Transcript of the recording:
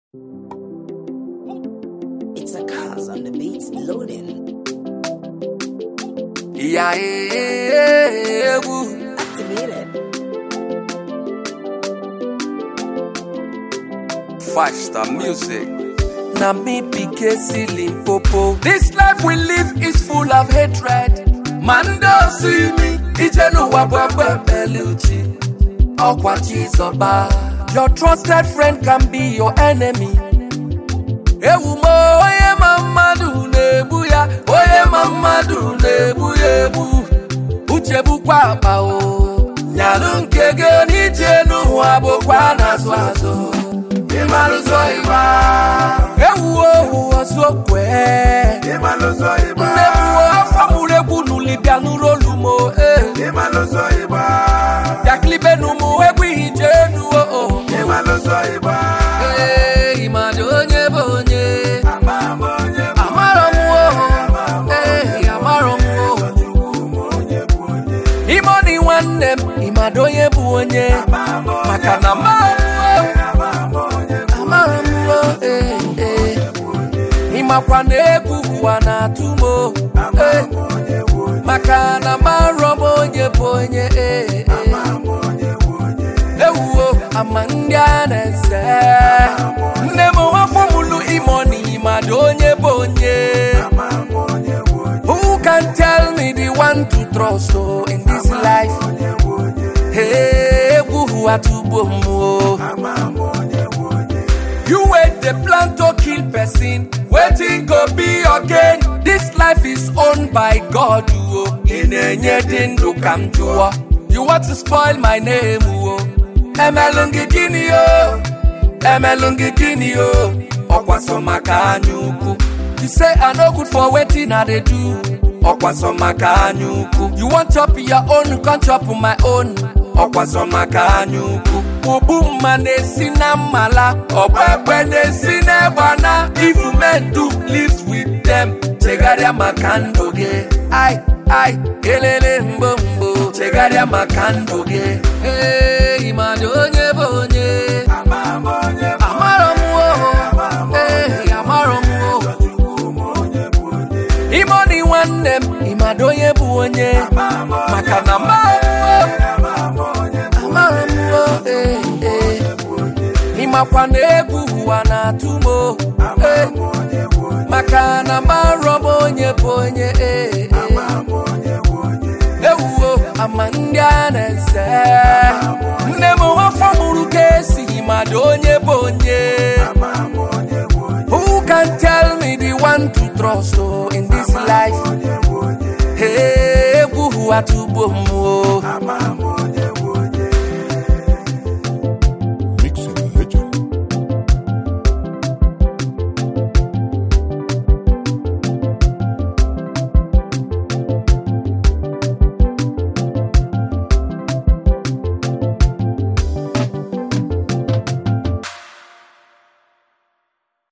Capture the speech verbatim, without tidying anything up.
It's a cause on the beats loading. Yeah, yeah, yeah, woo. Activated. Five star music. Na me P K C Limpopo. This life we live is full of hatred. Man don't see me. Ijenu wabwabwe beluchi. Okwa chizoba. Your trusted friend can be your enemy. Ewumo oye mamadu nebu ya. Oye mamadu nebu yebu. Uchebu kwa apa o. Nyalu nkege nijenu wabo kwa nazwazo. Imaluzo iba. Ewu ohu osokwe. Imaluzo iba. Nebu afamure bunu libya nurolumo eh. Imaluzo iba. Yaklibe numu egwi hijenu oh. Imaluzo iba. Eh, imadonye bonye. Amamonye. Amaromu oh. Eh, amaromu oh. Imoni wanem, imadonye bonye. Makana mamu oh. Eh, eh. Imakwane kuwa na tumo eh. Makana maromo nye ponye eh, eh. Ewo amandia nese Nemo wafomulu imoni imadonye bonye. Who can tell me the one to trust oh, in this life? Hey, who are to bomo? You wait the plan to kill person, waiting go be again. This life is owned by God. Oh. In any dindu come to war. You want to spoil my name? Oh. Emelungi dinio, Emelungi dinio. Okwaso makanyuku. You say I no good for waiting, I they do. Okwaso makanyuku. You want chop your own, you can't chop my own. Okwaso makanyuku. Ubuma nesina mala, obebe nesina bana. If you men do live with them, chegaria makandoge. Ay, ay, elele mbombo. Chegaria makandoge. Hey, imadonye bonye. Amamonye. Amaromu oh. Hey, amaromu oh. Imoni wanem, imadonye bonye. Makana mamu oh. Eh, eh. Imakwane kuwa na tumo eh. Makana maromo nye ponye eh, eh. Ewo amandia nese Nemo wafamuru kesi imadonye bonye. Who can tell me the one to trust oh, in this life? Hey, who are to bomo?